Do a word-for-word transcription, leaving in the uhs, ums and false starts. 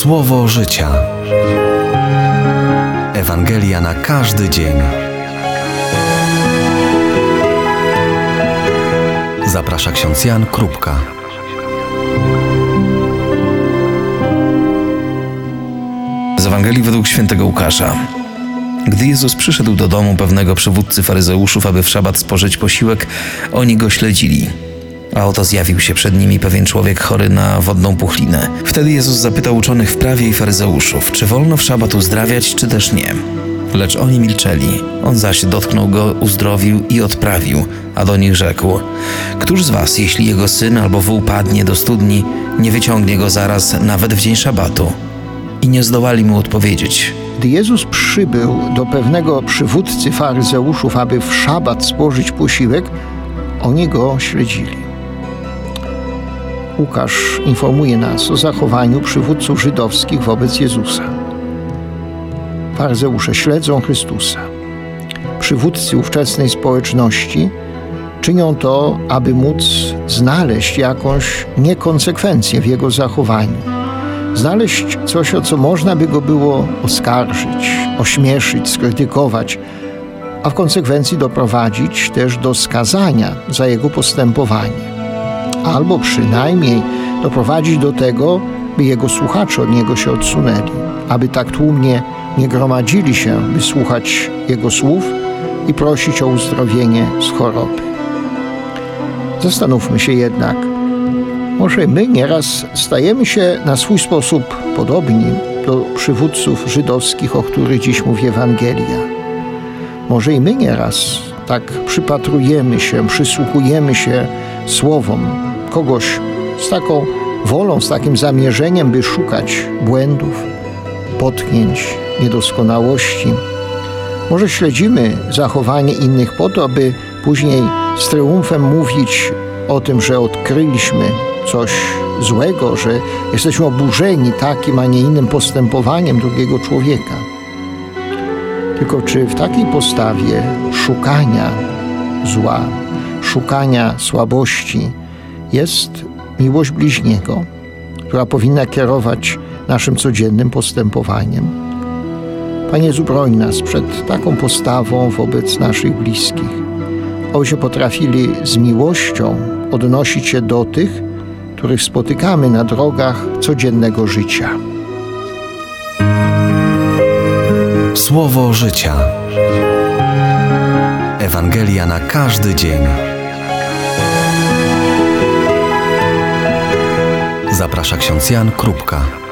Słowo życia. Ewangelia na każdy dzień. Zaprasza ksiądz Jan Krupka. Z Ewangelii według świętego Łukasza. Gdy Jezus przyszedł do domu pewnego przywódcy faryzeuszów, aby w szabat spożyć posiłek, oni go śledzili. A oto zjawił się przed nimi pewien człowiek chory na wodną puchlinę. Wtedy Jezus zapytał uczonych w prawie i faryzeuszów, czy wolno w szabat uzdrawiać, czy też nie. Lecz oni milczeli. On zaś dotknął go, uzdrowił i odprawił, a do nich rzekł: Któż z was, jeśli jego syn albo wół padnie do studni, nie wyciągnie go zaraz, nawet w dzień szabatu? I nie zdołali mu odpowiedzieć. Gdy Jezus przybył do pewnego przywódcy faryzeuszów, aby w szabat spożyć posiłek, oni go śledzili. Łukasz informuje nas o zachowaniu przywódców żydowskich wobec Jezusa. Faryzeusze śledzą Chrystusa. Przywódcy ówczesnej społeczności czynią to, aby móc znaleźć jakąś niekonsekwencję w jego zachowaniu. Znaleźć coś, o co można by go było oskarżyć, ośmieszyć, skrytykować, a w konsekwencji doprowadzić też do skazania za jego postępowanie. Albo przynajmniej doprowadzić do tego, by jego słuchacze od niego się odsunęli, aby tak tłumnie nie gromadzili się, by słuchać jego słów i prosić o uzdrowienie z choroby. Zastanówmy się jednak, może my nieraz stajemy się na swój sposób podobni do przywódców żydowskich, o których dziś mówi Ewangelia. Może i my nieraz tak przypatrujemy się, przysłuchujemy się słowom kogoś z taką wolą, z takim zamierzeniem, by szukać błędów, potknięć, niedoskonałości. Może śledzimy zachowanie innych po to, aby później z triumfem mówić o tym, że odkryliśmy coś złego, że jesteśmy oburzeni takim, a nie innym postępowaniem drugiego człowieka. Tylko czy w takiej postawie szukania zła, szukania słabości jest miłość bliźniego, która powinna kierować naszym codziennym postępowaniem? Panie Jezu, broń nas przed taką postawą wobec naszych bliskich, abyśmy potrafili z miłością odnosić się do tych, których spotykamy na drogach codziennego życia. Słowo życia. Ewangelia na każdy dzień. Zaprasza ksiądz Jan Krupka.